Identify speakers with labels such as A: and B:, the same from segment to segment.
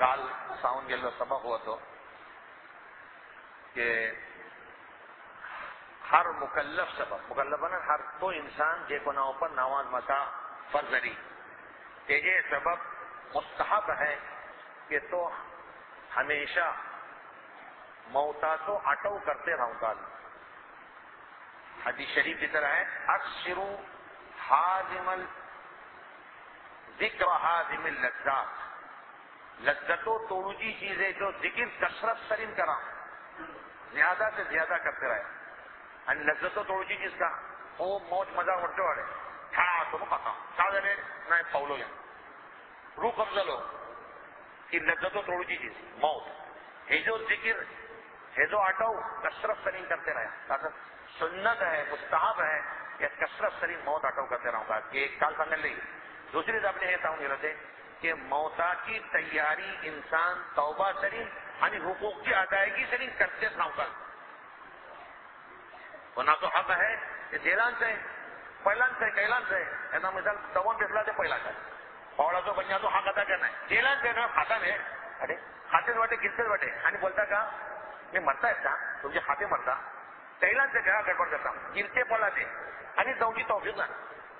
A: کال ساؤن گیلو سبق ہوا تو کہ ہر مکلف سبب مکلف نا ہر تو انسان جے کو ناؤ پر نواز مسا فرضری کہ یہ سبب مستحب ہے کہ تو ہمیشہ موتا تو اٹو کرتے رہوں گا. حدیث شریف کی طرح ہے اکثروا حازم ذکر حازم اللذات, لذتوں توڑوجی چیزیں جو ذکر کثرت ترین کرا زیادہ سے زیادہ کرتے رہے. ان لذتوں توڑوجی چیز کا وہ موج مزہ اٹھتے والے ہاں تم پتا سادنے نہ پاؤلو یا روح قبضہ لو کہ لذتوں توڑوجی چیز موت ہے جو ذکر ہے جو آٹو کثرت ترین کرتے رہے. سنت ہے مستحب ہے کہ کثرت ترین موت آٹو کرتے رہوں گا کہ کال سنگل لی. دوسری بات اپنے یہ یہ رہتے کہ موتا کی تیاری انسان توبہ ترین یعنی حقوق کی ادائیگی ترین کرتے رہوں گا. نہ تو حق ہے کہ دیلان سے پہلان سے کیلان سے ایسا مثال دوان فیصلہ سے پہلا کا اور تو بنیا تو حق ادا کرنا ہے. دیلان سے نا کھاتا میں ارے کھاتے بٹے گرتے بٹے یعنی بولتا کا میں مرتا ہے تم جو کھاتے مرتا کیلان سے کہا گڑبڑ کرتا ہوں گرتے پڑا دے یعنی دوجی توفیق نہ.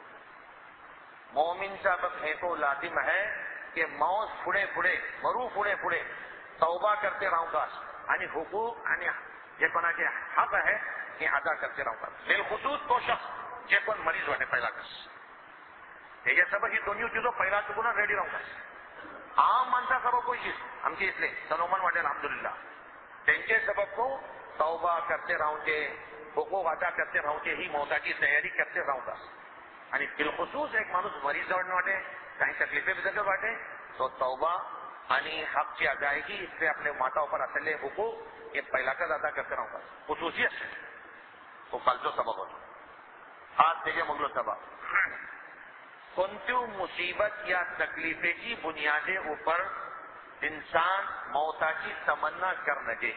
A: مومن کا بس ہے تو لازم ہے کہ موت پھڑے پھڑے مرو پھڑے پھڑے توبہ کرتے رہوں گا یعنی حقوق یعنی یہ بنا کے حق ہے کہ ادا کرتے رہوں گا. بالخصوص تو شخص جے کون مریض ہونے پہلا کس یہ سب ہی دونوں چیزوں پہلا چکو نا ریڈی رہوں گا. عام مانتا سب کوئی چیز ہم کی اس لیے سنومن واٹے الحمدللہ ان کے سبب کو توبہ کرتے رہوں گے حقوق ادا کرتے رہوں گے ہی موتا کی تیاری کرتے رہوں گا. یعنی بالخصوص ایک مانوس مریض دوڑنے واٹے کہیں تکلیفیں بھی دیتے باٹے تو توبہ یعنی حق کی ادائیگی اس سے اپنے ماتا پر اصل حقوق یہ پہلا کر ادا کرتے رہوں گا. خصوصیت سے وہ کلچو سبق ہوتا ہاتھ دیکھے مغلو سبق کنتیو مصیبت یا تکلیفیں کی بنیادیں اوپر انسان موتا کی تمنا کر لگے.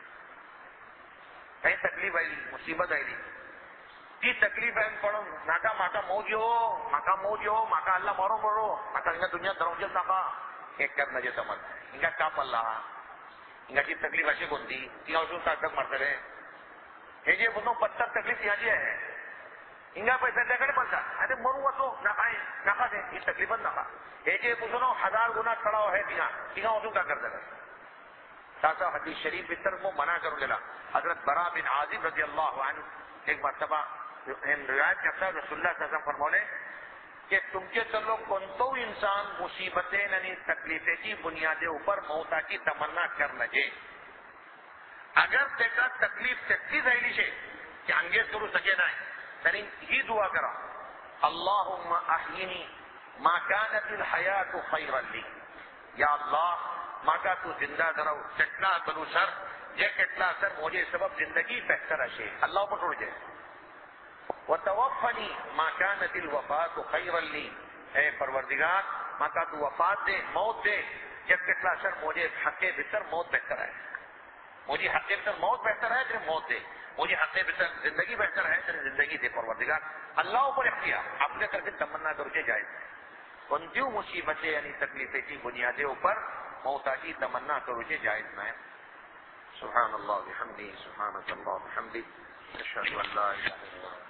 A: کہیں تکلیف آئی مصیبت آئی کی تکلیف ہے پڑھو ناکا ماکا موجی ہو ماکا اللہ مارو مرو ماکا انگا دنیا دروجت ناکا ایک کر نجے تمن انگا کاپ اللہ انگا کی تکلیف ایسی بندی تیاں اسو تاکتک مرتے رہے ہے جی بندوں پتر تکلیف یہاں جی ہے انگا پیسے دے کڑے پڑتا ارے مرو وطو ناکا دے یہ تکلیفت ناکا ہے جی بندوں 1000 گنا کھڑا ہے تیاں اسو کا کر دے رہے. ساتھا حدیث شریف بتر کو منع کرو گلا. حضرت برا بن عازب رضی اللہ عنہ ایک مرتبہ روایت کرتا ہے رسول اللہ صلی اللہ علیہ وسلم فرمانے کہ تم کے چلو کون تو انسان مصیبتیں یعنی تکلیفیں کی بنیادیں اوپر موتا کی تمنا کر لگے اگر دیکھا تکلیف تکتی ذہلی سے کہ انگیز کرو سکے نہ ترین ہی دعا کرا اللہم احیینی ما کانت الحیات خیرا لی. یا اللہ ماں کا تو زندہ کرو چٹنا کرو سر یہ کتنا سر مجھے سبب زندگی بہتر ہے اللہ پر چھوڑ جائے. وتوفنی ما کانت الوفات خیرا لی. اے پروردگار ماں کا تو وفات دے موت دے جب کتنا سر مجھے حق بہتر موت بہتر ہے. مجھے حق بہتر موت بہتر ہے تیرے موت دے. مجھے حق بہتر زندگی بہتر ہے تیرے زندگی دے. پروردگار اللہ اوپر اختیار اپنے کر کے تمنا کر کے جائے. ان جو مصیبتیں یعنی تکلیفیں کی بنیادیں اوپر موتا کی تمنا کرو کہ جائز نہ ہے. سبحان اللہ بحمدہ سبحانک اللہ بحمدک اشہد ان لا الہ الا انت